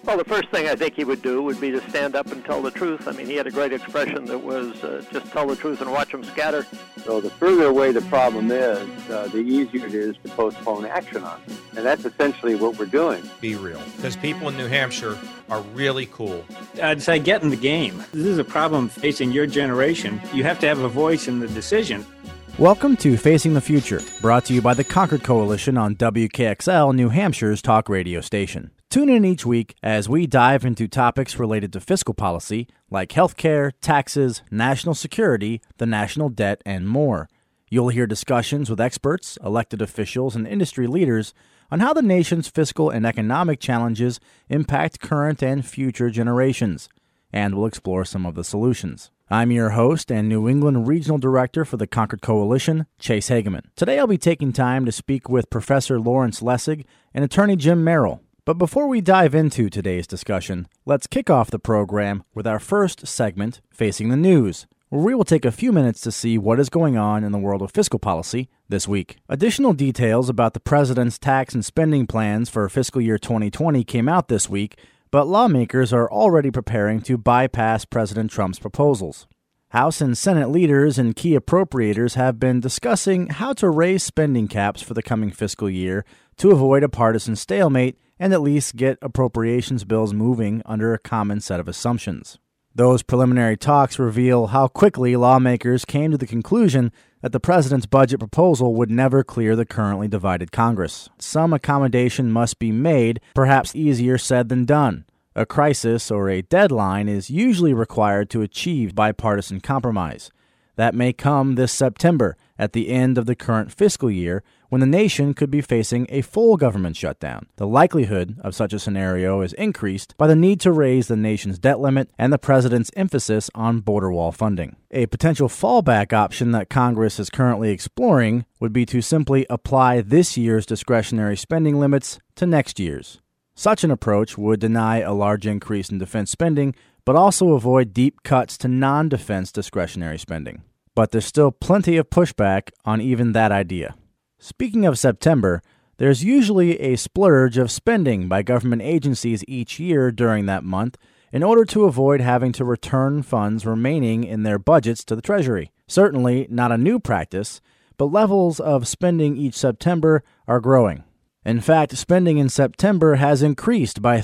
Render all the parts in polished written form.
Well, the first thing I think he would do would be to stand up and tell the truth. I mean, he had a great expression that was just tell the truth and watch them scatter. So the further away the problem is, the easier it is to postpone action on it. And that's essentially what we're doing. Be real. Because people in New Hampshire are really cool. I'd say get in the game. This is a problem facing your generation. You have to have a voice in the decision. Welcome to Facing the Future, brought to you by the Concord Coalition on WKXL, New Hampshire's talk radio station. Tune in each week as we dive into topics related to fiscal policy, like healthcare, taxes, national security, the national debt, and more. You'll hear discussions with experts, elected officials, and industry leaders on how the nation's fiscal and economic challenges impact current and future generations, and we'll explore some of the solutions. I'm your host and New England Regional Director for the Concord Coalition, Chase Hageman. Today I'll be taking time to speak with Professor Lawrence Lessig and Attorney Jim Merrill. But before we dive into today's discussion, let's kick off the program with our first segment, Facing the News, where we will take a few minutes to see what is going on in the world of fiscal policy this week. Additional details about the President's tax and spending plans for fiscal year 2020 came out this week, but lawmakers are already preparing to bypass President Trump's proposals. House and Senate leaders and key appropriators have been discussing how to raise spending caps for the coming fiscal year to avoid a partisan stalemate and at least get appropriations bills moving under a common set of assumptions. Those preliminary talks reveal how quickly lawmakers came to the conclusion that the president's budget proposal would never clear the currently divided Congress. Some accommodation must be made, perhaps easier said than done. A crisis or a deadline is usually required to achieve bipartisan compromise. That may come this September, at the end of the current fiscal year, when the nation could be facing a full government shutdown. The likelihood of such a scenario is increased by the need to raise the nation's debt limit and the president's emphasis on border wall funding. A potential fallback option that Congress is currently exploring would be to simply apply this year's discretionary spending limits to next year's. Such an approach would deny a large increase in defense spending, but also avoid deep cuts to non-defense discretionary spending. But there's still plenty of pushback on even that idea. Speaking of September, there's usually a splurge of spending by government agencies each year during that month in order to avoid having to return funds remaining in their budgets to the Treasury. Certainly not a new practice, but levels of spending each September are growing. In fact, spending in September has increased by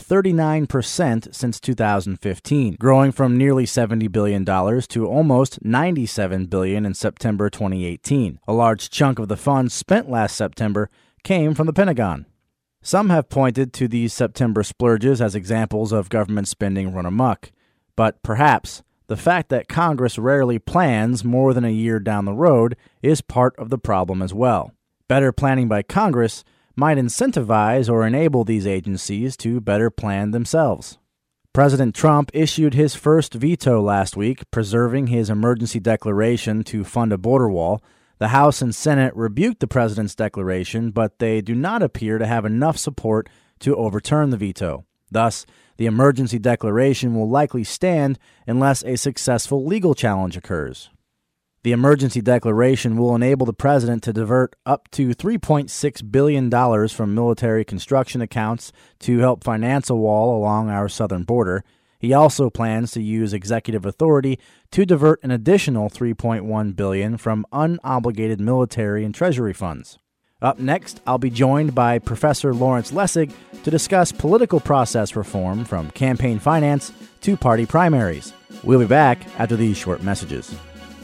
39% since 2015, growing from nearly $70 billion to almost $97 billion in September 2018. A large chunk of the funds spent last September came from the Pentagon. Some have pointed to these September splurges as examples of government spending run amok. But perhaps the fact that Congress rarely plans more than a year down the road is part of the problem as well. Better planning by Congress might incentivize or enable these agencies to better plan themselves. President Trump issued his first veto last week, preserving his emergency declaration to fund a border wall. The House and Senate rebuked the president's declaration, but they do not appear to have enough support to overturn the veto. Thus, the emergency declaration will likely stand unless a successful legal challenge occurs. The emergency declaration will enable the president to divert up to $3.6 billion from military construction accounts to help finance a wall along our southern border. He also plans to use executive authority to divert an additional $3.1 billion from unobligated military and treasury funds. Up next, I'll be joined by Professor Lawrence Lessig to discuss political process reform from campaign finance to party primaries. We'll be back after these short messages.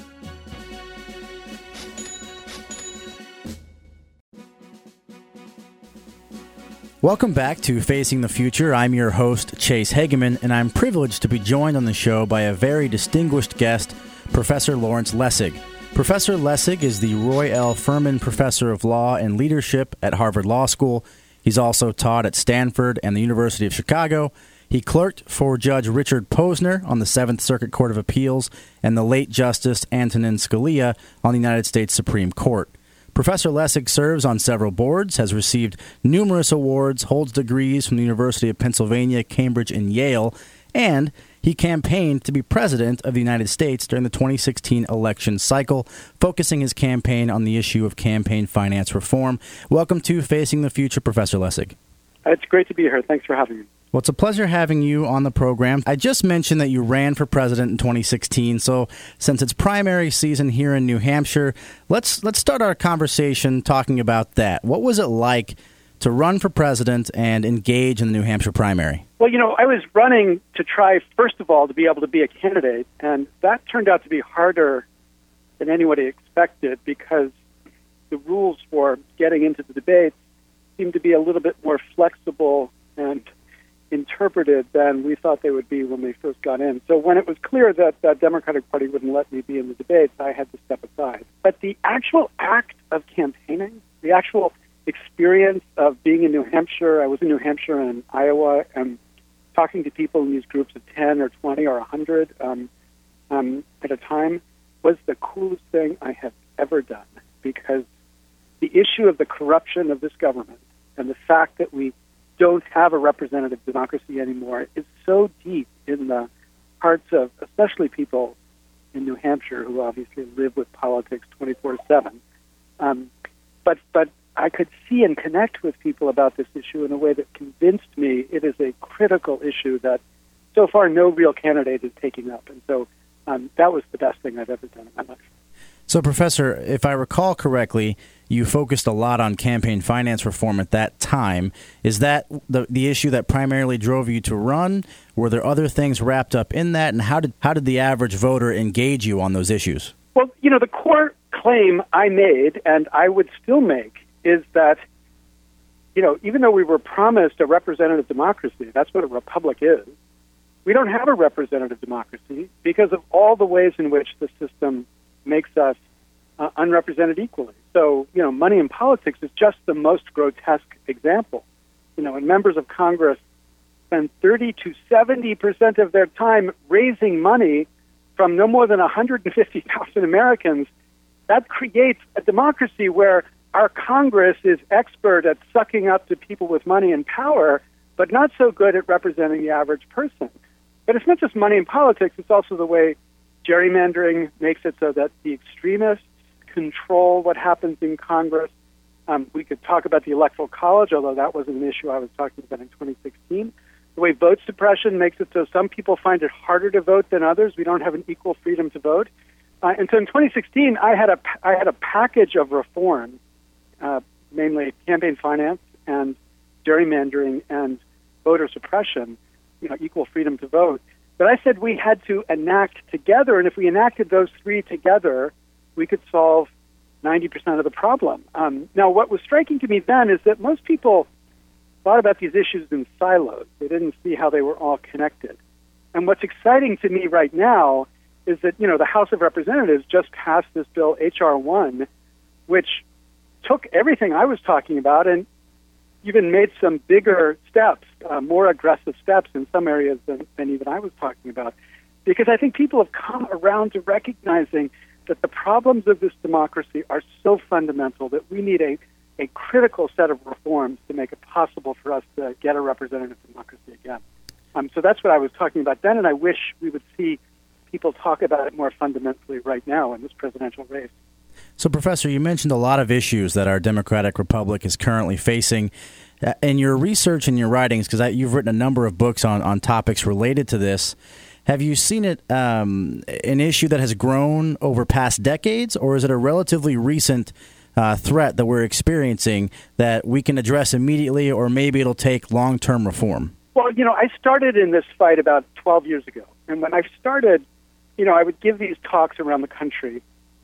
Welcome back to Facing the Future. I'm your host, Chase Hageman, and I'm privileged to be joined on the show by a very distinguished guest, Professor Lawrence Lessig. Professor Lessig is the Roy L. Furman Professor of Law and Leadership at Harvard Law School. He's also taught at Stanford and the University of Chicago. He clerked for Judge Richard Posner on the Seventh Circuit Court of Appeals and the late Justice Antonin Scalia on the United States Supreme Court. Professor Lessig serves on several boards, has received numerous awards, holds degrees from the University of Pennsylvania, Cambridge, and Yale, and he campaigned to be president of the United States during the 2016 election cycle, focusing his campaign on the issue of campaign finance reform. Welcome to Facing the Future, Professor Lessig. It's great to be here. Thanks for having me. Well, it's a pleasure having you on the program. I just mentioned that you ran for president in 2016, so since it's primary season here in New Hampshire, let's start our conversation talking about that. What was it like to run for president and engage in the New Hampshire primary? Well, I was running to try, first of all, to be able to be a candidate, and that turned out to be harder than anybody expected because the rules for getting into the debates seemed to be a little bit more flexible and interpreted than we thought they would be when we first got in. So when it was clear that the Democratic Party wouldn't let me be in the debates, I had to step aside. But the actual act of campaigning, the actual experience of being in New Hampshire, I was in New Hampshire and Iowa, and talking to people in these groups of 10 or 20 or 100 at a time, was the coolest thing I have ever done, because the issue of the corruption of this government and the fact that we don't have a representative democracy anymore is so deep in the hearts of especially people in New Hampshire who obviously live with politics 24/7. But I could see and connect with people about this issue in a way that convinced me it is a critical issue that so far no real candidate is taking up. And so that was the best thing I've ever done in my life. So, Professor, if I recall correctly, you focused a lot on campaign finance reform at that time. Is that the issue that primarily drove you to run? Were there other things wrapped up in that? And how did the average voter engage you on those issues? Well, the core claim I made, and I would still make, is that, even though we were promised a representative democracy, that's what a republic is, we don't have a representative democracy because of all the ways in which the system makes us unrepresented equally. So, money in politics is just the most grotesque example. And members of Congress spend 30 to 70% of their time raising money from no more than 150,000 Americans. That creates a democracy where our Congress is expert at sucking up to people with money and power, but not so good at representing the average person. But it's not just money in politics, it's also the way gerrymandering makes it so that the extremists control what happens in Congress. We could talk about the Electoral College, although that wasn't an issue I was talking about in 2016. The way vote suppression makes it so some people find it harder to vote than others. We don't have an equal freedom to vote. And so in 2016, I had a package of reforms, mainly campaign finance and gerrymandering and voter suppression, equal freedom to vote. But I said we had to enact together, and if we enacted those three together, we could solve 90% of the problem. Now, what was striking to me then is that most people thought about these issues in silos. They didn't see how they were all connected. And what's exciting to me right now is that, the House of Representatives just passed this bill, H.R. 1, which took everything I was talking about and even made some bigger steps, more aggressive steps in some areas than even I was talking about. Because I think people have come around to recognizing that the problems of this democracy are so fundamental that we need a critical set of reforms to make it possible for us to get a representative democracy again. So that's what I was talking about then, and I wish we would see people talk about it more fundamentally right now in this presidential race. So, Professor, you mentioned a lot of issues that our democratic republic is currently facing. In your research and your writings, because you've written a number of books on topics related to this, have you seen it an issue that has grown over past decades, or is it a relatively recent threat that we're experiencing that we can address immediately, or maybe it'll take long-term reform? Well, I started in this fight about 12 years ago. And when I started, I would give these talks around the country,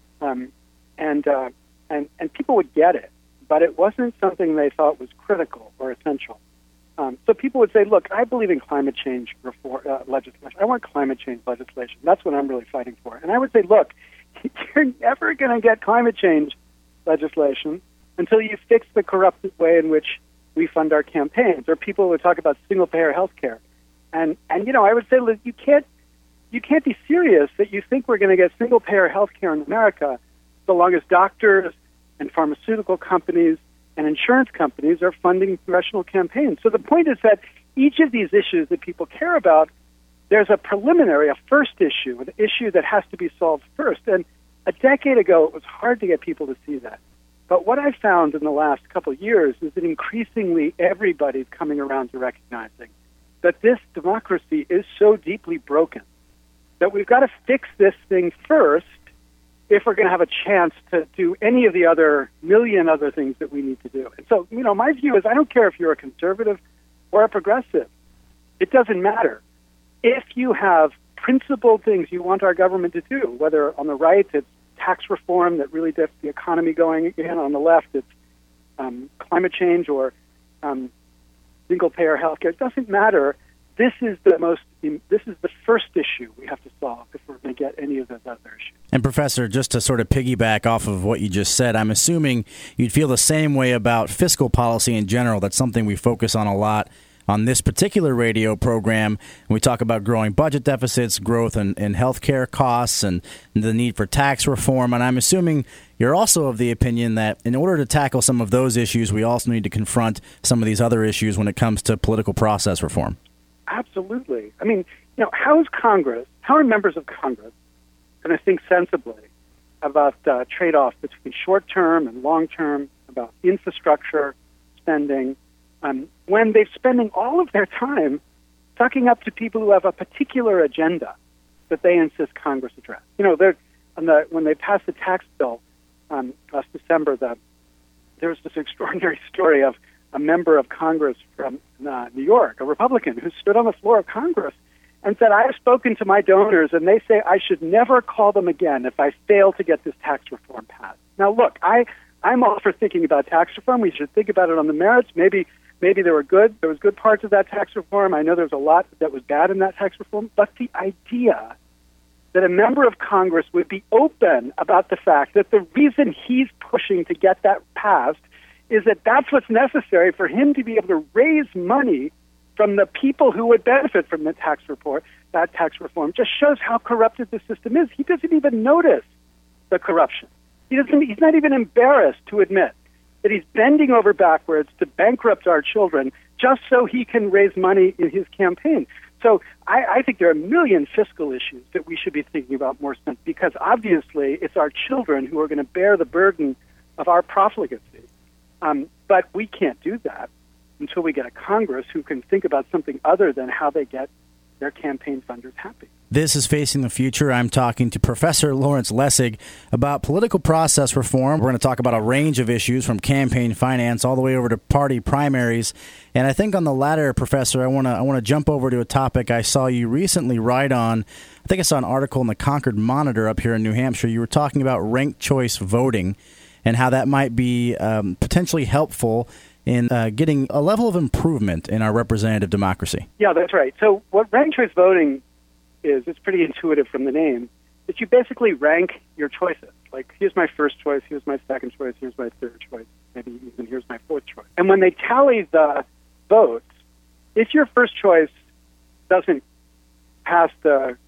and people would get it, but it wasn't something they thought was critical or essential. So people would say, look, I believe in climate change reform, legislation. I want climate change legislation. That's what I'm really fighting for. And I would say, look, you're never going to get climate change legislation until you fix the corrupted way in which we fund our campaigns. Or people would talk about single-payer health care. And I would say, look, you can't be serious that you think we're going to get single-payer health care in America so long as doctors and pharmaceutical companies and insurance companies are funding congressional campaigns. So the point is that each of these issues that people care about, there's a preliminary, a first issue, an issue that has to be solved first. And a decade ago, it was hard to get people to see that. But what I found in the last couple of years is that increasingly everybody's coming around to recognizing that this democracy is so deeply broken that we've got to fix this thing first if we're going to have a chance to do any of the other million other things that we need to do. And so, my view is I don't care if you're a conservative or a progressive. It doesn't matter. If you have principled things you want our government to do, whether on the right it's tax reform that really gets the economy going again, on the left it's climate change or single-payer health care, it doesn't matter. This is the first issue we have to solve if we're going to get any of those other issues. And Professor, just to sort of piggyback off of what you just said, I'm assuming you'd feel the same way about fiscal policy in general. That's something we focus on a lot on this particular radio program. We talk about growing budget deficits, growth in healthcare costs, and the need for tax reform. And I'm assuming you're also of the opinion that in order to tackle some of those issues, we also need to confront some of these other issues when it comes to political process reform. Absolutely. I mean, how are members of Congress going to think sensibly about trade-offs between short-term and long-term, about infrastructure spending, when they're spending all of their time sucking up to people who have a particular agenda that they insist Congress address? When they passed the tax bill last December, there was this extraordinary story of a member of Congress from New York, a Republican, who stood on the floor of Congress and said, I have spoken to my donors, and they say I should never call them again if I fail to get this tax reform passed. Now, look, I'm all for thinking about tax reform. We should think about it on the merits. Maybe there was good parts of that tax reform. I know there was a lot that was bad in that tax reform. But the idea that a member of Congress would be open about the fact that the reason he's pushing to get that passed is that that's what's necessary for him to be able to raise money from the people who would benefit from that tax reform just shows how corrupted the system is. He doesn't even notice the corruption. He's not even embarrassed to admit that he's bending over backwards to bankrupt our children just so he can raise money in his campaign. So I think there are a million fiscal issues that we should be thinking about more, because obviously it's our children who are going to bear the burden of our profligacy. But we can't do that until we get a Congress who can think about something other than how they get their campaign funders happy. This is Facing the Future. I'm talking to Professor Lawrence Lessig about political process reform. We're going to talk about a range of issues from campaign finance all the way over to party primaries. And I think on the latter, Professor, I want to jump over to a topic I saw you recently write on. I think I saw an article in the Concord Monitor up here in New Hampshire. You were talking about ranked choice voting and how that might be potentially helpful in getting a level of improvement in our representative democracy. Yeah, that's right. So what ranked choice voting is, it's pretty intuitive from the name, is you basically rank your choices. Like, here's my first choice, here's my second choice, here's my third choice, maybe even here's my fourth choice. And when they tally the votes, if your first choice doesn't pass the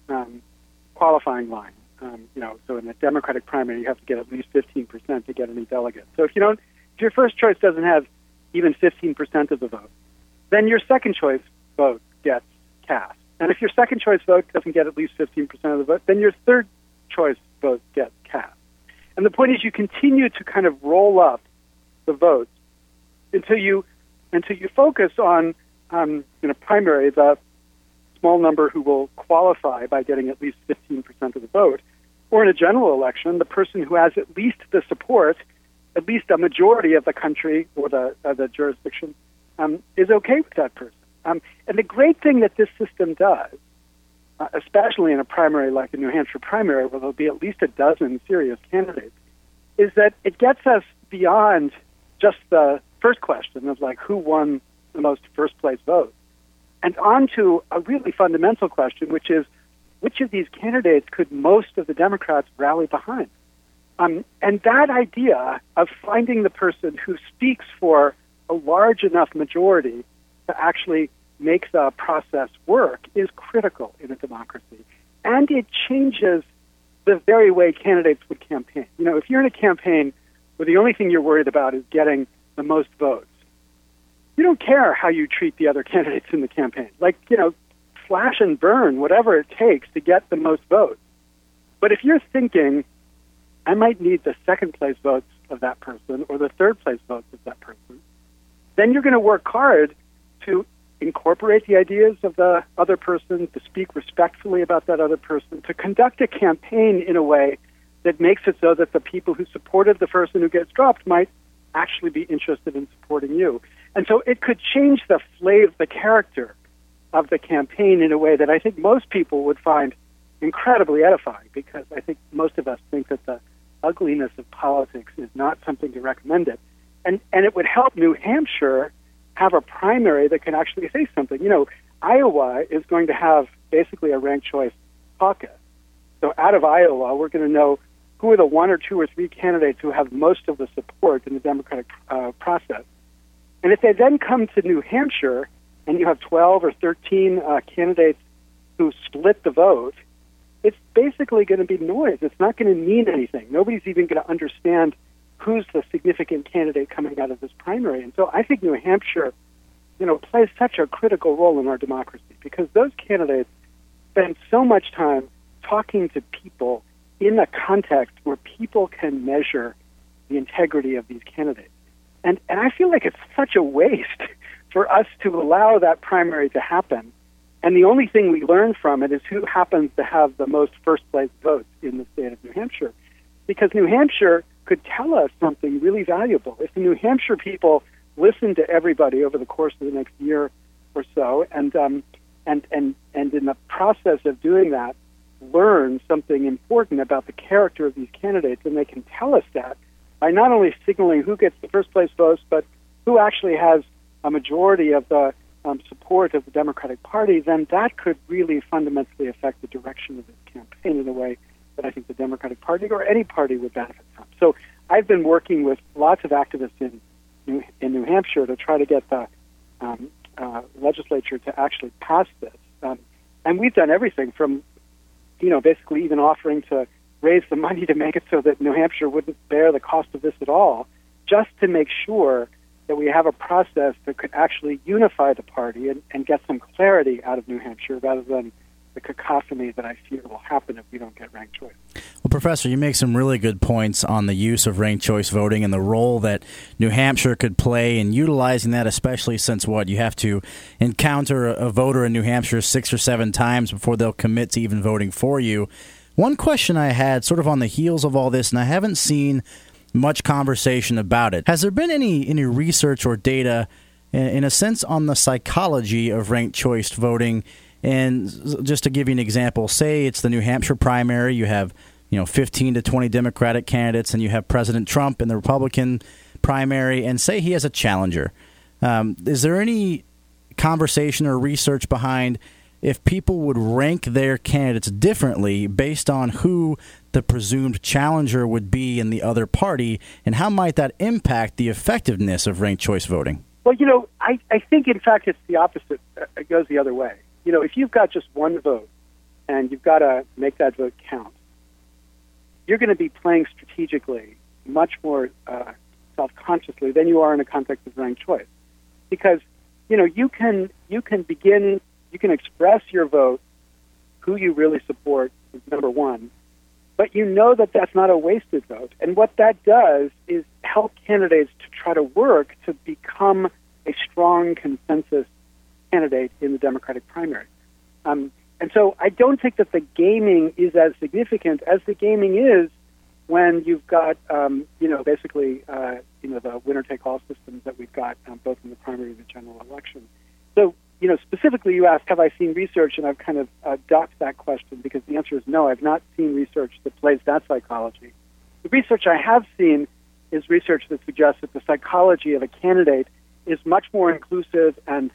qualifying line, so in a Democratic primary, you have to get at least 15% to get any delegates. So if your first choice doesn't have even 15% of the vote, then your second choice vote gets cast. And if your second choice vote doesn't get at least 15% of the vote, then your third choice vote gets cast. And the point is, you continue to kind of roll up the votes until you focus on, in a primary, the small number who will qualify by getting at least 15% of the vote, or in a general election, the person who has at least the support, at least a majority of the country or the jurisdiction, is okay with that person. And the great thing that this system does, especially in a primary like the New Hampshire primary, where there'll be at least a dozen serious candidates, is that it gets us beyond just the first question of, like, who won the most first-place votes, and onto a really fundamental question, which is, which of these candidates could most of the Democrats rally behind? And that idea of finding the person who speaks for a large enough majority to actually make the process work is critical in a democracy. And it changes the very way candidates would campaign. If you're in a campaign where the only thing you're worried about is getting the most votes, you don't care how you treat the other candidates in the campaign. Slash and burn, whatever it takes to get the most votes. But if you're thinking, I might need the second place votes of that person or the third place votes of that person, then you're going to work hard to incorporate the ideas of the other person, to speak respectfully about that other person, to conduct a campaign in a way that makes it so that the people who supported the person who gets dropped might actually be interested in supporting you. And so it could change the flavor, the character of the campaign in a way that I think most people would find incredibly edifying, because I think most of us think that the ugliness of politics is not something to recommend it. And it would help New Hampshire have a primary that can actually say something. You know, Iowa is going to have basically a ranked choice caucus. So out of Iowa, we're going to know who are the one or two or three candidates who have most of the support in the Democratic process. And if they then come to New Hampshire and you have 12 or 13 candidates who split the vote, it's basically going to be noise. It's not going to mean anything. Nobody's even going to understand who's the significant candidate coming out of this primary. And so I think New Hampshire, plays such a critical role in our democracy, because those candidates spend so much time talking to people in a context where people can measure the integrity of these candidates. And I feel like it's such a waste for us to allow that primary to happen. And the only thing we learn from it is who happens to have the most first-place votes in the state of New Hampshire. Because New Hampshire could tell us something really valuable. If the New Hampshire people listen to everybody over the course of the next year or so, and in the process of doing that, learn something important about the character of these candidates, and they can tell us that by not only signaling who gets the first-place votes, but who actually has a majority of the support of the Democratic Party, then that could really fundamentally affect the direction of this campaign in a way that I think the Democratic Party or any party would benefit from. So I've been working with lots of activists in New Hampshire to try to get the legislature to actually pass this. And we've done everything from, basically even offering to raise the money to make it so that New Hampshire wouldn't bear the cost of this at all, just to make sure that we have a process that could actually unify the party and get some clarity out of New Hampshire rather than the cacophony that I fear will happen if we don't get ranked choice. Well, Professor, you make some really good points on the use of ranked choice voting and the role that New Hampshire could play in utilizing that, especially since you have to encounter a voter in New Hampshire 6 or 7 times before they'll commit to even voting for you. One question I had sort of on the heels of all this, and I haven't seen much conversation about it. Has there been any research or data, in a sense, on the psychology of ranked choice voting? And just to give you an example, say it's the New Hampshire primary, you have 15 to 20 Democratic candidates, and you have President Trump in the Republican primary, and say he has a challenger. Is there any conversation or research behind if people would rank their candidates differently based on who the presumed challenger would be in the other party, and how might that impact the effectiveness of ranked choice voting? Well, I think, in fact, it's the opposite. It goes the other way. If you've got just one vote and you've got to make that vote count, you're going to be playing strategically much more self-consciously than you are in a context of ranked choice. Because, you can express your vote, who you really support is number one, but that that's not a wasted vote. And what that does is help candidates to try to work to become a strong consensus candidate in the Democratic primary. And so I don't think that the gaming is as significant as the gaming is when you've got, basically, the winner-take-all systems that we've got both in the primary and the general election. So, specifically you asked, have I seen research? And I've kind of ducked that question because the answer is no, I've not seen research that plays that psychology. The research I have seen is research that suggests that the psychology of a candidate is much more inclusive and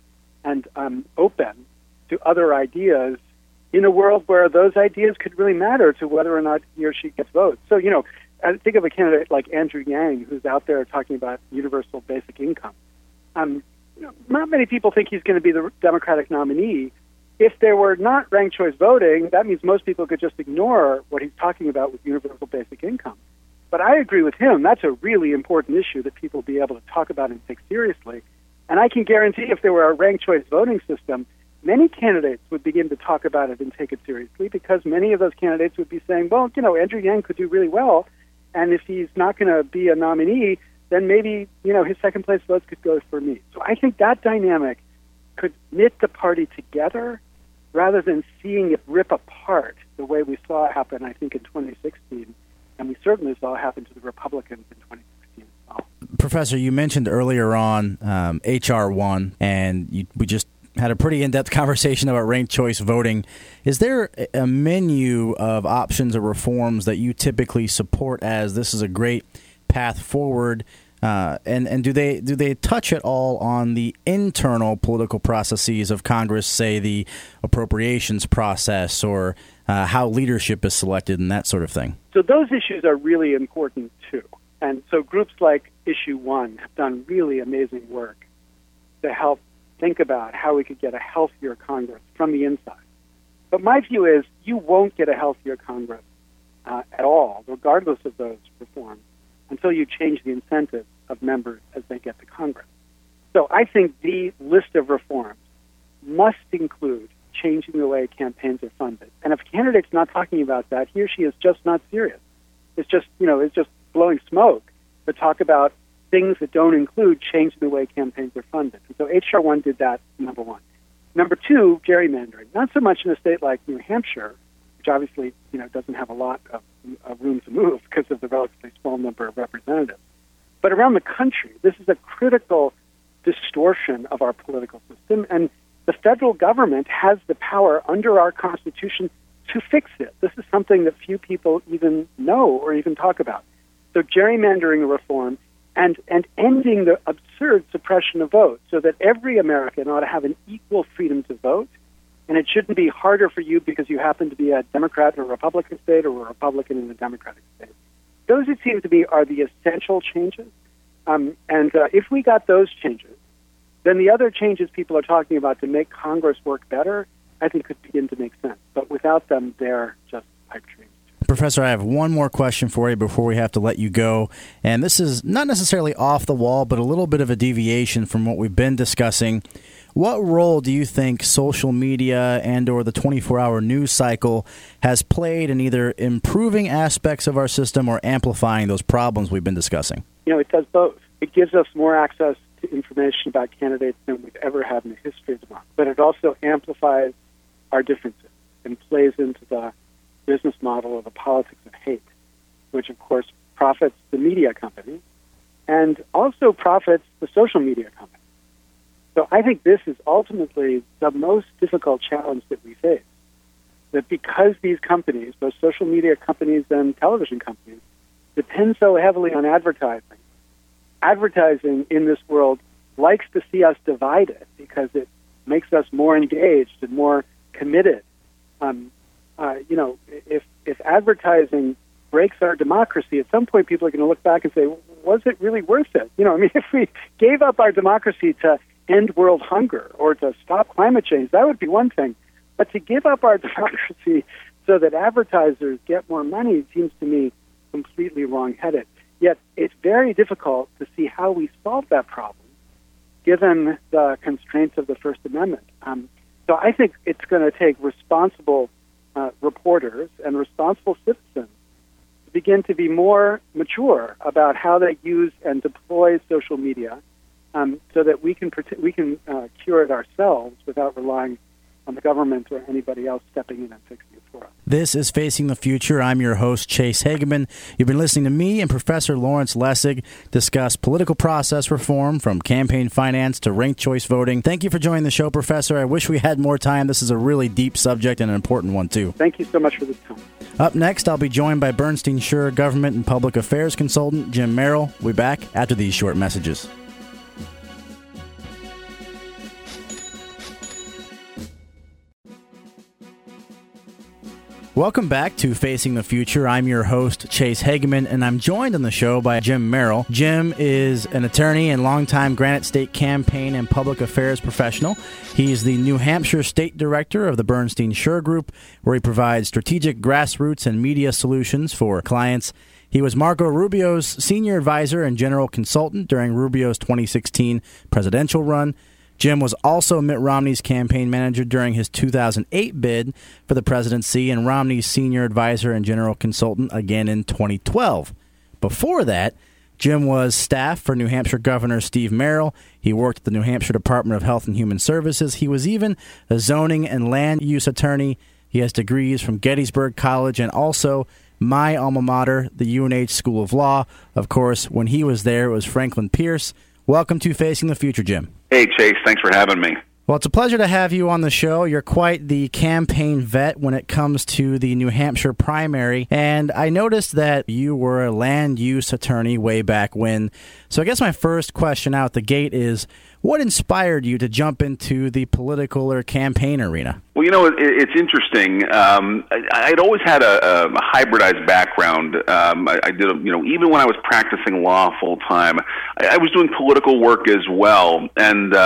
open to other ideas in a world where those ideas could really matter to whether or not he or she gets votes. So, I think of a candidate like Andrew Yang, who's out there talking about universal basic income. Not many people think he's going to be the Democratic nominee. If there were not ranked choice voting, that means most people could just ignore what he's talking about with universal basic income. But I agree with him. That's a really important issue that people be able to talk about and take seriously. And I can guarantee if there were a ranked choice voting system, many candidates would begin to talk about it and take it seriously, because many of those candidates would be saying, well, Andrew Yang could do really well, and if he's not going to be a nominee, then maybe, his second-place votes could go for me. So I think that dynamic could knit the party together rather than seeing it rip apart the way we saw it happen, I think, in 2016. And we certainly saw it happen to the Republicans in 2016 as well. Professor, you mentioned earlier on H.R. 1, and we just had a pretty in-depth conversation about ranked choice voting. Is there a menu of options or reforms that you typically support as this is a great path forward? And do they touch at all on the internal political processes of Congress, say the appropriations process or how leadership is selected and that sort of thing? So those issues are really important too. And so groups like Issue 1 have done really amazing work to help think about how we could get a healthier Congress from the inside. But my view is you won't get a healthier Congress at all, regardless of those reforms, until you change the incentives of members as they get to Congress. So I think the list of reforms must include changing the way campaigns are funded. And if a candidate's not talking about that, he or she is just not serious. It's just, it's just blowing smoke to talk about things that don't include changing the way campaigns are funded. And so H.R. 1 did that, number one. Number two, gerrymandering. Not so much in a state like New Hampshire, which obviously, doesn't have a lot of room to move because of the relatively small number of representatives. But around the country, this is a critical distortion of our political system, and the federal government has the power under our Constitution to fix it. This is something that few people even know or even talk about. So gerrymandering reform and ending the absurd suppression of votes so that every American ought to have an equal freedom to vote, and it shouldn't be harder for you because you happen to be a Democrat in a Republican state or a Republican in a Democratic state. Those, it seems to me, are the essential changes. If we got those changes, then the other changes people are talking about to make Congress work better, I think could begin to make sense. But without them, they're just pipe dreams. Professor, I have one more question for you before we have to let you go. And this is not necessarily off the wall, but a little bit of a deviation from what we've been discussing. What role do you think social media and or the 24-hour news cycle has played in either improving aspects of our system or amplifying those problems we've been discussing? It does both. It gives us more access to information about candidates than we've ever had in the history of democracy. But it also amplifies our differences and plays into the business model of the politics of hate, which, of course, profits the media companies and also profits the social media companies. So I think this is ultimately the most difficult challenge that we face, that because these companies, both social media companies and television companies, depend so heavily on advertising, advertising in this world likes to see us divided because it makes us more engaged and more committed. If advertising breaks our democracy, at some point people are going to look back and say, was it really worth it? If we gave up our democracy to end world hunger or to stop climate change, that would be one thing. But to give up our democracy so that advertisers get more money seems to me completely wrong-headed. Yet it's very difficult to see how we solve that problem given the constraints of the First Amendment. So I think it's going to take responsible reporters and responsible citizens to begin to be more mature about how they use and deploy social media so that we can cure it ourselves without relying on the government or anybody else stepping in and fixing it for us. This is Facing the Future. I'm your host, Chase Hageman. You've been listening to me and Professor Lawrence Lessig discuss political process reform from campaign finance to ranked choice voting. Thank you for joining the show, Professor. I wish we had more time. This is a really deep subject and an important one, too. Thank you so much for this time. Up next, I'll be joined by Bernstein Sure Government and Public Affairs consultant Jim Merrill. We'll be back after these short messages. Welcome back to Facing the Future. I'm your host, Chase Hageman, and I'm joined on the show by Jim Merrill. Jim is an attorney and longtime Granite State campaign and public affairs professional. He's the New Hampshire State Director of the Bernstein Sure Group, where he provides strategic grassroots and media solutions for clients. He was Marco Rubio's senior advisor and general consultant during Rubio's 2016 presidential run. Jim was also Mitt Romney's campaign manager during his 2008 bid for the presidency and Romney's senior advisor and general consultant again in 2012. Before that, Jim was staff for New Hampshire Governor Steve Merrill. He worked at the New Hampshire Department of Health and Human Services. He was even a zoning and land use attorney. He has degrees from Gettysburg College and also my alma mater, the UNH School of Law. Of course, when he was there, it was Franklin Pierce. Welcome to Facing the Future, Jim. Hey, Chase. Thanks for having me. Well, it's a pleasure to have you on the show. You're quite the campaign vet when it comes to the New Hampshire primary, and I noticed that you were a land use attorney way back when. So I guess my first question out the gate is, what inspired you to jump into the political or campaign arena? Well, it's interesting. I'd always had a hybridized background. I did, even when I was practicing law full time, I was doing political work as well. And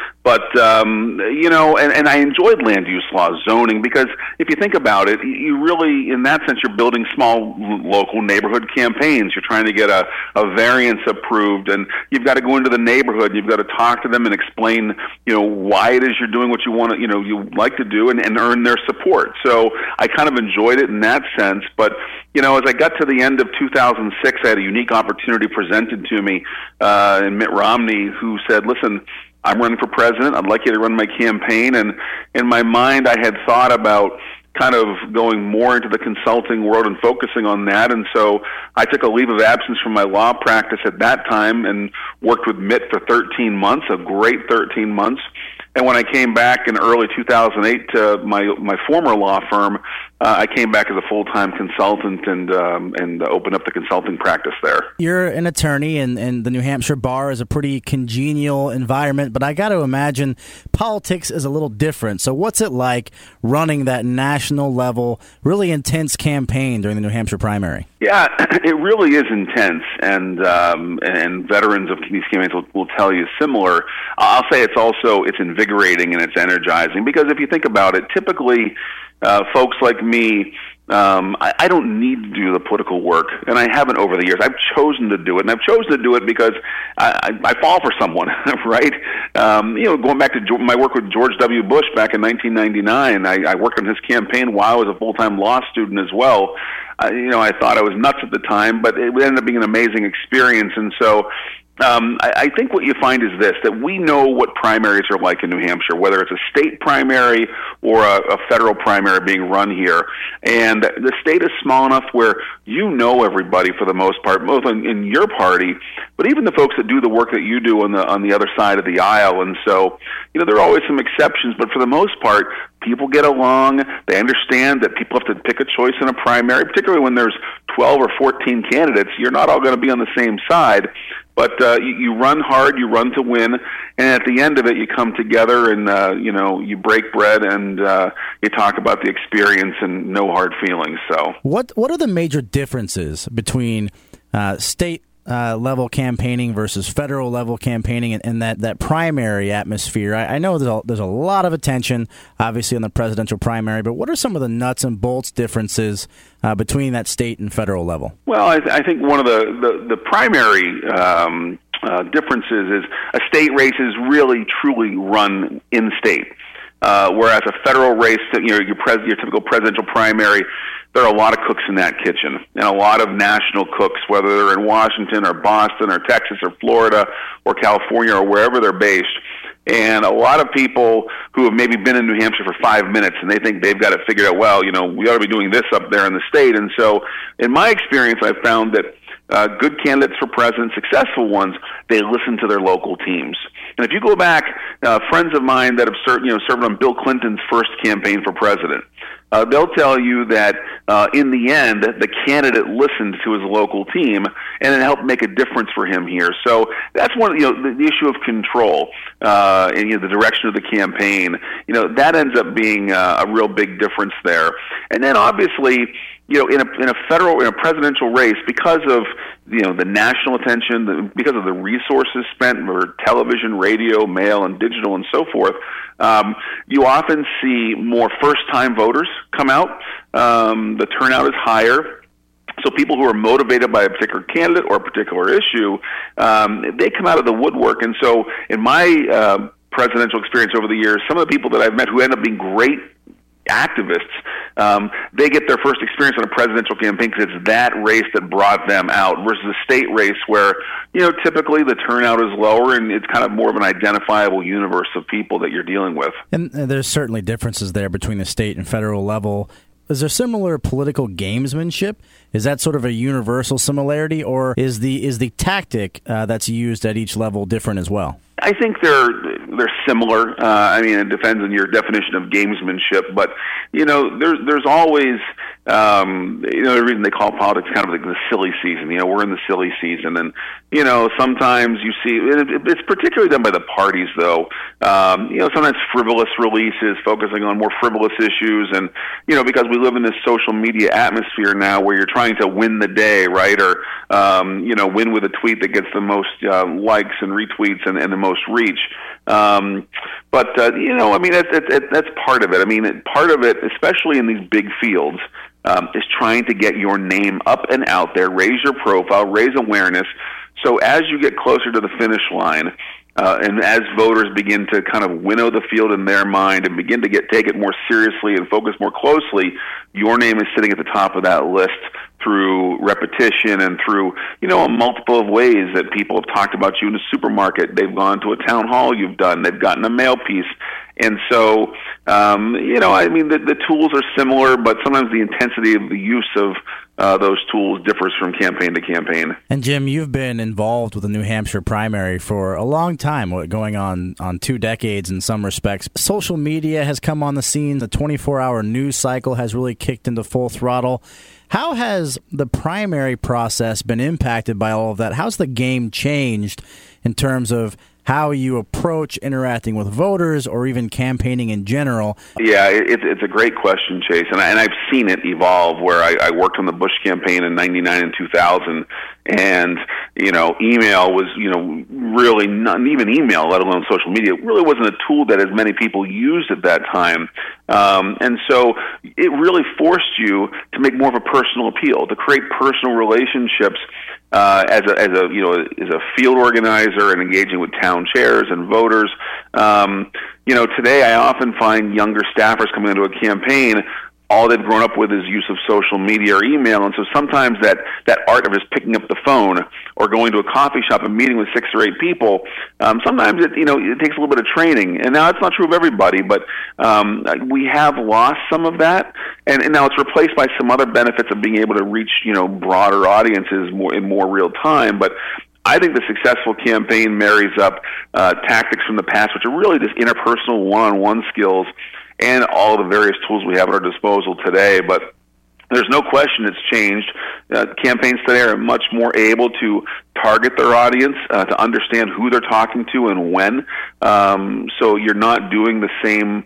I enjoyed land use law, zoning, because if you think about it, you really, in that sense, you're building small local neighborhood campaigns. You're trying to get a variance approved, and you've got to go into the neighborhood, and you've got to talk to them and explain, why it is you're doing what you want to, you like to do, and earn their support. So I kind of enjoyed it in that sense. But, as I got to the end of 2006, I had a unique opportunity presented to me in Mitt Romney, who said, listen, I'm running for president. I'd like you to run my campaign. And in my mind, I had thought about kind of going more into the consulting world and focusing on that. And so I took a leave of absence from my law practice at that time and worked with Mitt for 13 months, a great 13 months. And when I came back in early 2008 to my former law firm, I came back as a full-time consultant and opened up the consulting practice there. You're an attorney, and the New Hampshire bar is a pretty congenial environment, but I got to imagine politics is a little different. So what's it like running that national level, really intense campaign during the New Hampshire primary? Yeah, it really is intense, and veterans of these campaigns will tell you similar. I'll say it's invigorating and it's energizing, because if you think about it, typically folks like me, I don't need to do the political work, and I haven't over the years. I've chosen to do it, and I've chosen to do it because I fall for someone, right? Going back to my work with George W. Bush back in 1999, I worked on his campaign while I was a full-time law student as well. I thought I was nuts at the time, but it ended up being an amazing experience, and so I think what you find is this, that we know what primaries are like in New Hampshire, whether it's a state primary or a federal primary being run here. And the state is small enough where you know everybody for the most part, both in your party, but even the folks that do the work that you do on the other side of the aisle. And so, there are always some exceptions, but for the most part, people get along. They understand that people have to pick a choice in a primary, particularly when there's 12 or 14 candidates. You're not all going to be on the same side. But you run hard, you run to win, and at the end of it, you come together and you break bread and you talk about the experience and no hard feelings. So, what are the major differences between state level campaigning versus federal level campaigning and that primary atmosphere? I know there's a lot of attention, obviously, on the presidential primary, but what are some of the nuts and bolts differences between that state and federal level? Well, I think one of the primary differences is a state race is really truly run in state, whereas a federal race, your typical presidential primary, there are a lot of cooks in that kitchen, and a lot of national cooks, whether they're in Washington or Boston or Texas or Florida or California or wherever they're based. And a lot of people who have maybe been in New Hampshire for 5 minutes and they think they've got it figured out, well, we ought to be doing this up there in the state. And so in my experience, I've found that good candidates for president, successful ones, they listen to their local teams. And if you go back, friends of mine that have served on Bill Clinton's first campaign for president, they'll tell you that in the end, the candidate listened to his local team, and it helped make a difference for him here. So that's one, the issue of control and the direction of the campaign. That ends up being a real big difference there. And then obviously, in a presidential race, because of the national attention, because of the resources spent for television, radio, mail, and digital, and so forth, you often see more first-time voters come out. The turnout is higher. So people who are motivated by a particular candidate or a particular issue, they come out of the woodwork. And so in my presidential experience over the years, some of the people that I've met who end up being great activists, they get their first experience on a presidential campaign because it's that race that brought them out versus a state race where, typically the turnout is lower and it's kind of more of an identifiable universe of people that you're dealing with. And there's certainly differences there between the state and federal level. Is there similar political gamesmanship? Is that sort of a universal similarity, or is the tactic that's used at each level different as well? I think they're similar. It depends on your definition of gamesmanship, but there's always the reason they call politics kind of like the silly season. We're in the silly season, and sometimes you see it's particularly done by the parties, though. Sometimes frivolous releases focusing on more frivolous issues, and because we live in this social media atmosphere now where you're trying to win the day, right, or win with a tweet that gets the most likes and retweets and the most reach. That's part of it. Part of it, especially in these big fields, is trying to get your name up and out there, raise your profile, raise awareness. So as you get closer to the finish line, and as voters begin to kind of winnow the field in their mind and begin to take it more seriously and focus more closely, your name is sitting at the top of that list through repetition and through, a multiple of ways that people have talked about you in a supermarket. They've gone to a town hall you've done. They've gotten a mail piece. And so, the tools are similar, but sometimes the intensity of the use of those tools differs from campaign to campaign. And Jim, you've been involved with the New Hampshire primary for a long time, going on 2 decades in some respects. Social media has come on the scene. The 24-hour news cycle has really kicked into full throttle. How has the primary process been impacted by all of that? How's the game changed in terms of how you approach interacting with voters or even campaigning in general? Yeah, it's a great question, Chase, and I've seen it evolve where I worked on the Bush campaign in 99 and 2000, and email was really not even email, let alone social media. It really wasn't a tool that as many people used at that time, and so it really forced you to make more of a personal appeal, to create personal relationships. As a field organizer and engaging with town chairs and voters, today I often find younger staffers coming into a campaign. All they've grown up with is use of social media or email, and so sometimes that art of just picking up the phone or going to a coffee shop and meeting with 6 or 8 people, sometimes it takes a little bit of training. And now it's not true of everybody, but we have lost some of that, and now it's replaced by some other benefits of being able to reach broader audiences in more real time. But I think the successful campaign marries up tactics from the past, which are really just interpersonal one-on-one skills, and all the various tools we have at our disposal today. But there's no question it's changed. Campaigns today are much more able to target their audience, to understand who they're talking to and when. So you're not doing the same,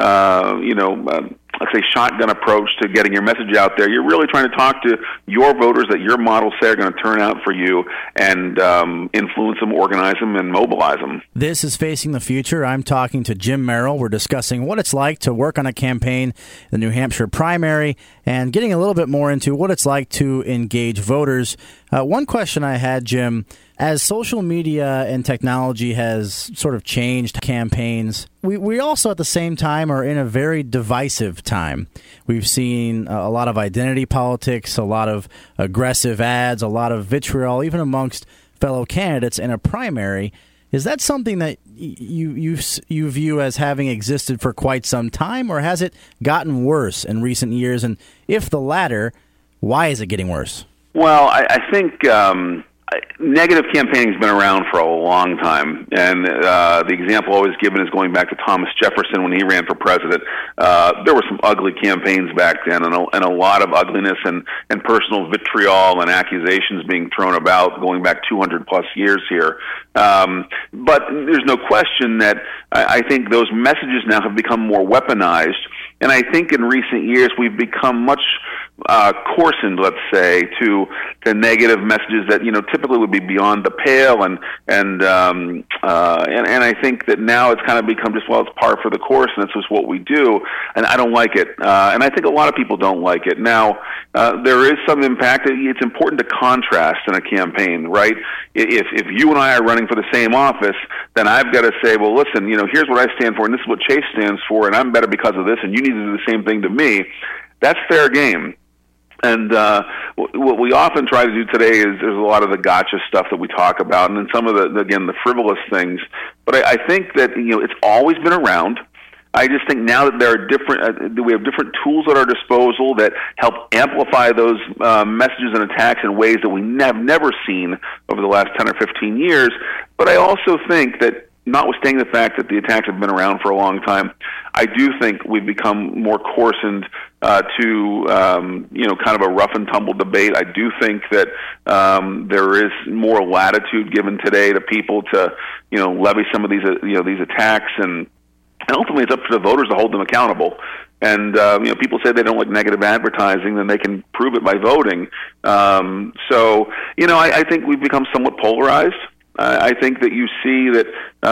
let's say, shotgun approach to getting your message out there. You're really trying to talk to your voters that your models say are going to turn out for you and influence them, organize them, and mobilize them. This is Facing the Future. I'm talking to Jim Merrill. We're discussing what it's like to work on a campaign, the New Hampshire primary, and getting a little bit more into what it's like to engage voters. One question I had, Jim, as social media and technology has sort of changed campaigns, we also at the same time are in a very divisive time. We've seen a lot of identity politics, a lot of aggressive ads, a lot of vitriol, even amongst fellow candidates in a primary. Is that something that you view as having existed for quite some time, or has it gotten worse in recent years? And if the latter, why is it getting worse? Well, I think negative campaigning has been around for a long time, and the example always given is going back to Thomas Jefferson when he ran for president. There were some ugly campaigns back then, and a lot of ugliness and personal vitriol and accusations being thrown about going back 200-plus years here. But there's no question that I think those messages now have become more weaponized, and I think in recent years we've become much coarsened, let's say, to negative messages that typically would be beyond the pale, and I think that now it's kind of become just, well, it's par for the course, and it's just what we do, and I don't like it, and I think a lot of people don't like it. Now, there is some impact. It's important to contrast in a campaign, right? If you and I are running for the same office, then I've got to say, well, listen, here's what I stand for, and this is what Chase stands for, and I'm better because of this, and you need to do the same thing to me. That's fair game. And what we often try to do today is there's a lot of the gotcha stuff that we talk about, and then some of the frivolous things. But I think that it's always been around. I just think now that there are we have different tools at our disposal that help amplify those messages and attacks in ways that we have never seen over the last 10 or 15 years. But I also think that, notwithstanding the fact that the attacks have been around for a long time, I do think we've become more coarsened to kind of a rough and tumble debate. I do think that there is more latitude given today to people to levy some of these these attacks, and ultimately it's up to the voters to hold them accountable. And people say they don't like negative advertising, then they can prove it by voting. I think we've become somewhat polarized. I think that you see that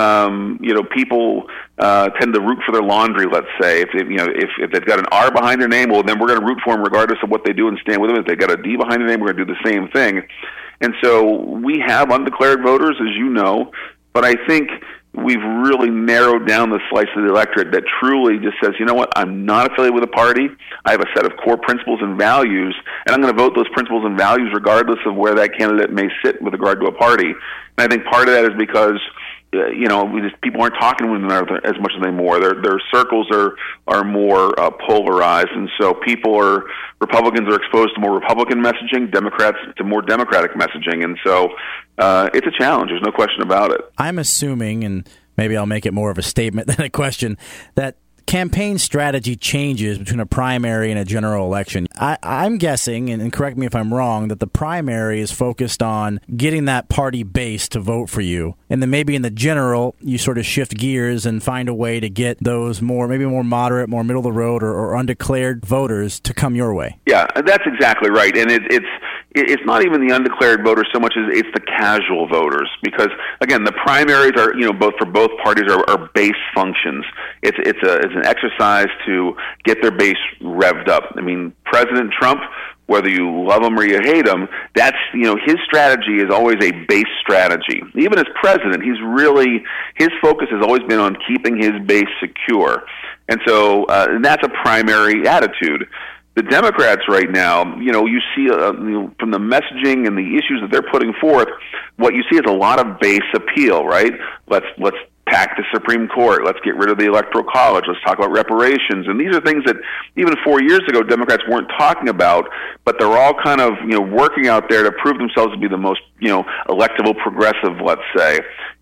people tend to root for their laundry. Let's say if they've got an R behind their name, well, then we're going to root for them regardless of what they do and stand with them. If they've got a D behind their name, we're going to do the same thing. And so we have undeclared voters, as you know, but I think we've really narrowed down the slice of the electorate that truly just says, you know what, I'm not affiliated with a party. I have a set of core principles and values, and I'm going to vote those principles and values regardless of where that candidate may sit with regard to a party. And I think part of that is because people aren't talking to one another as much as they more. Their circles are more polarized, and so Republicans are exposed to more Republican messaging, Democrats to more Democratic messaging, and so it's a challenge. There's no question about it. I'm assuming, and maybe I'll make it more of a statement than a question, that campaign strategy changes between a primary and a general election. I'm guessing, and correct me if I'm wrong, that the primary is focused on getting that party base to vote for you. And then maybe in the general, you sort of shift gears and find a way to get those maybe more moderate, more middle of the road or undeclared voters to come your way. Yeah, that's exactly right. And it's not even the undeclared voters so much as it's the casual voters, because again, the primaries are for both parties are base functions. It's an exercise to get their base revved up. I mean, President Trump, whether you love him or you hate him, that's his strategy is always a base strategy. Even as president, his focus has always been on keeping his base secure, and so and that's a primary attitude. The Democrats right now, you see from the messaging and the issues that they're putting forth, what you see is a lot of base appeal, right? Let's pack the Supreme Court. Let's get rid of the Electoral College. Let's talk about reparations. And these are things that even 4 years ago Democrats weren't talking about, but they're all kind of working out there to prove themselves to be the most electable progressive, let's say.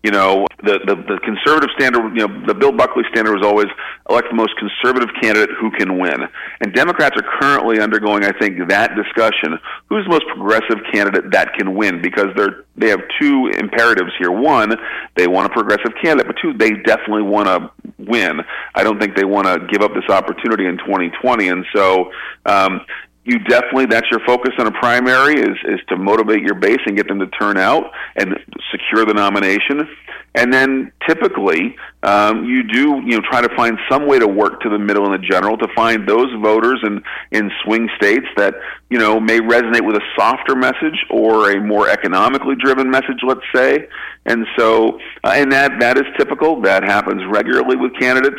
The conservative standard, the Bill Buckley standard was always elect the most conservative candidate who can win. And Democrats are currently undergoing, I think, that discussion. Who's the most progressive candidate that can win? Because they have two imperatives here. One, they want a progressive candidate, but two, they definitely want to win. I don't think they want to give up this opportunity in 2020. And so that's your focus on a primary is to motivate your base and get them to turn out and secure the nomination. And then typically you do try to find some way to work to the middle and the general to find those voters in swing states that may resonate with a softer message or a more economically driven message, let's say. And so and that is typical. That happens regularly with candidates.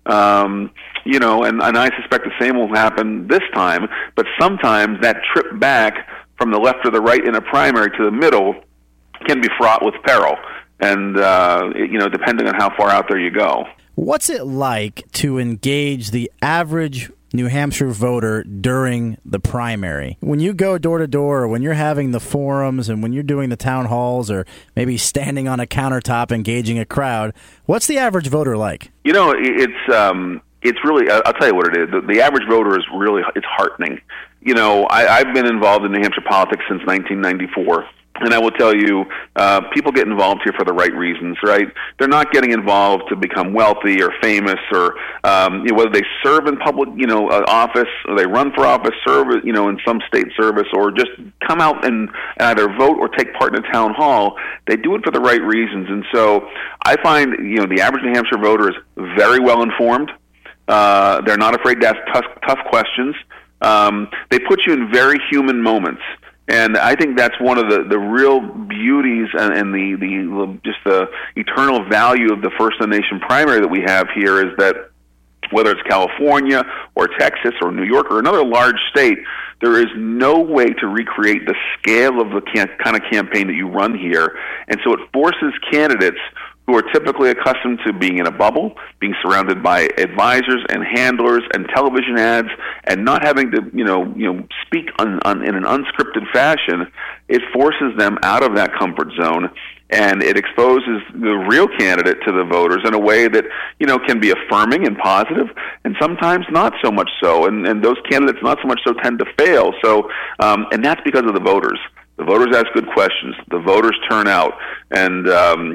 And I suspect the same will happen this time. But sometimes that trip back from the left or the right in a primary to the middle can be fraught with peril. And, depending on how far out there you go. What's it like to engage the average New Hampshire voter during the primary? When you go door to door, or when you're having the forums and when you're doing the town halls or maybe standing on a countertop engaging a crowd, what's the average voter like? It's really, I'll tell you what it is. The average voter is really, it's heartening. I've been involved in New Hampshire politics since 1994. And I will tell you, people get involved here for the right reasons, right? They're not getting involved to become wealthy or famous, or whether they serve in public, office, or they run for office, serve, in some state service, or just come out and either vote or take part in a town hall. They do it for the right reasons. And so I find, the average New Hampshire voter is very well informed. They're not afraid to ask tough questions. They put you in very human moments. And I think that's one of the real beauties and the eternal value of the First in the Nation primary that we have here, is that whether it's California or Texas or New York or another large state, there is no way to recreate the scale of the kind of campaign that you run here. And so it forces candidates who are typically accustomed to being in a bubble, being surrounded by advisors and handlers and television ads, and not having to, speak in an unscripted fashion. It forces them out of that comfort zone, and it exposes the real candidate to the voters in a way that, can be affirming and positive, and sometimes not so much so. And those candidates not so much so tend to fail. So, and that's because of the voters. The voters ask good questions. The voters turn out. And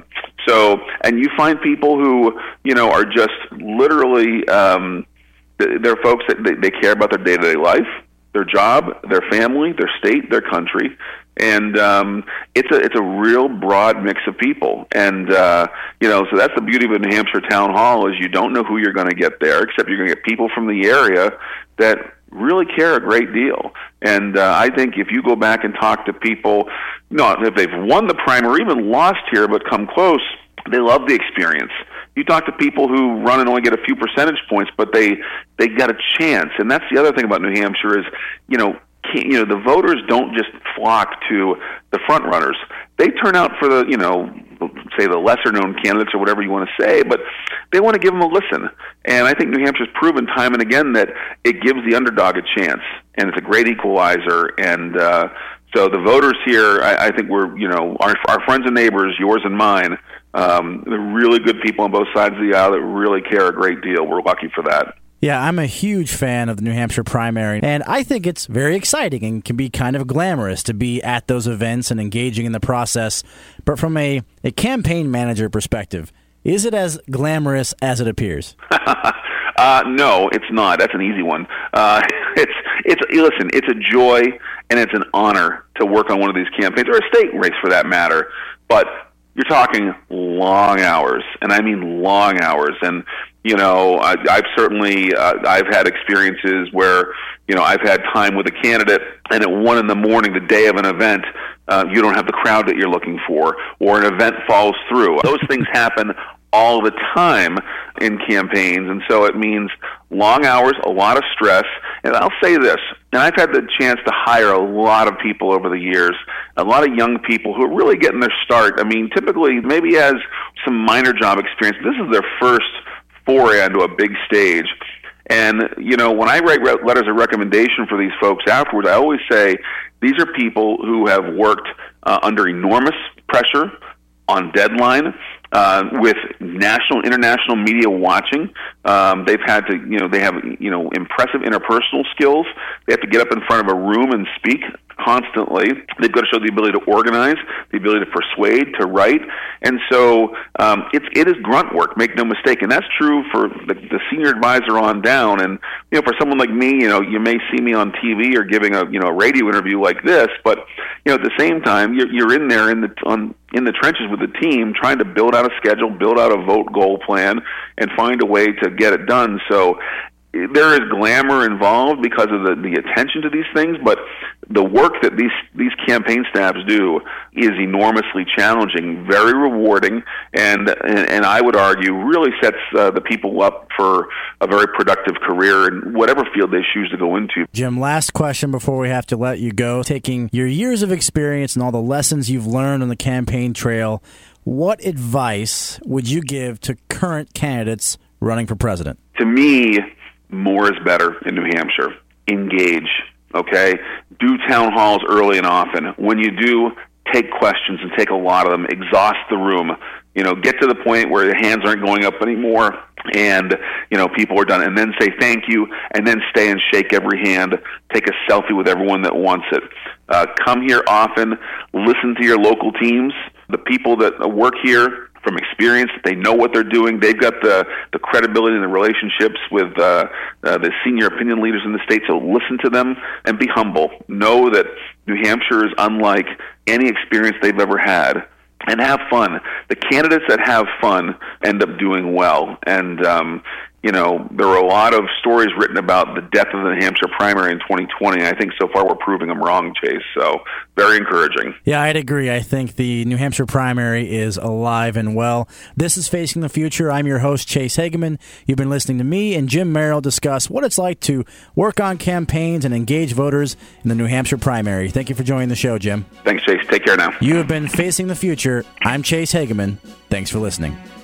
and you find people who, are just literally, they're folks that they care about their day-to-day life, their job, their family, their state, their country. And it's a real broad mix of people. And, so that's the beauty of a New Hampshire town hall, is you don't know who you're going to get there, except you're going to get people from the area that really care a great deal. And I think if you go back and talk to people, if they've won the primary, even lost here but come close, they love the experience. You talk to people who run and only get a few percentage points, but they got a chance. And that's the other thing about New Hampshire is, the voters don't just flock to the front runners. They turn out for the, say the lesser-known candidates or whatever you want to say, but they want to give them a listen. And I think New Hampshire's proven time and again that it gives the underdog a chance, and it's a great equalizer. And so the voters here, I think we're, our friends and neighbors, yours and mine, they're really good people on both sides of the aisle that really care a great deal. We're lucky for that. Yeah, I'm a huge fan of the New Hampshire primary, and I think it's very exciting and can be kind of glamorous to be at those events and engaging in the process. But from a campaign manager perspective, is it as glamorous as it appears? No, it's not. That's an easy one. Listen, it's a joy and it's an honor to work on one of these campaigns, or a state race for that matter. But you're talking long hours, and I mean long hours. And I've certainly I've had experiences where I've had time with a candidate, and at 1 a.m, the day of an event, you don't have the crowd that you're looking for, or an event falls through. Those things happen all the time in campaigns, and so it means long hours, a lot of stress. And I'll say this, and I've had the chance to hire a lot of people over the years, a lot of young people who are really getting their start. I mean, typically maybe has some minor job experience. This is their first foray onto a big stage. And, when I write letters of recommendation for these folks afterwards, I always say these are people who have worked under enormous pressure, on deadline, with national, international media watching. They've had to, they have, impressive interpersonal skills. They have to get up in front of a room and speak constantly. They've got to show the ability to organize, the ability to persuade, to write. And so it is grunt work, make no mistake. And that's true for the senior advisor on down. And, for someone like me, you may see me on TV or giving a radio interview like this, but, at the same time, you're in there in the trenches with the team, trying to build out a schedule, build out a vote goal plan, and find a way to get it done. So there is glamour involved because of the attention to these things, but the work that these campaign staffs do is enormously challenging, very rewarding, and I would argue really sets the people up for a very productive career in whatever field they choose to go into. Jim, last question before we have to let you go. Taking your years of experience and all the lessons you've learned on the campaign trail, what advice would you give to current candidates running for president? To me, more is better in New Hampshire. Engage, okay? Do town halls early and often. When you do, take questions and take a lot of them. Exhaust the room. Get to the point where the hands aren't going up anymore and, people are done. And then say thank you, and then stay and shake every hand. Take a selfie with everyone that wants it. Come here often. Listen to your local teams. The people that work here, from experience, they know what they're doing. They've got the credibility and the relationships with the senior opinion leaders in the state, so listen to them and be humble. Know that New Hampshire is unlike any experience they've ever had, and have fun. The candidates that have fun end up doing well, and there were a lot of stories written about the death of the New Hampshire primary in 2020. I think so far we're proving them wrong, Chase. So very encouraging. Yeah, I'd agree. I think the New Hampshire primary is alive and well. This is Facing the Future. I'm your host, Chase Hageman. You've been listening to me and Jim Merrill discuss what it's like to work on campaigns and engage voters in the New Hampshire primary. Thank you for joining the show, Jim. Thanks, Chase. Take care now. You have been Facing the Future. I'm Chase Hageman. Thanks for listening.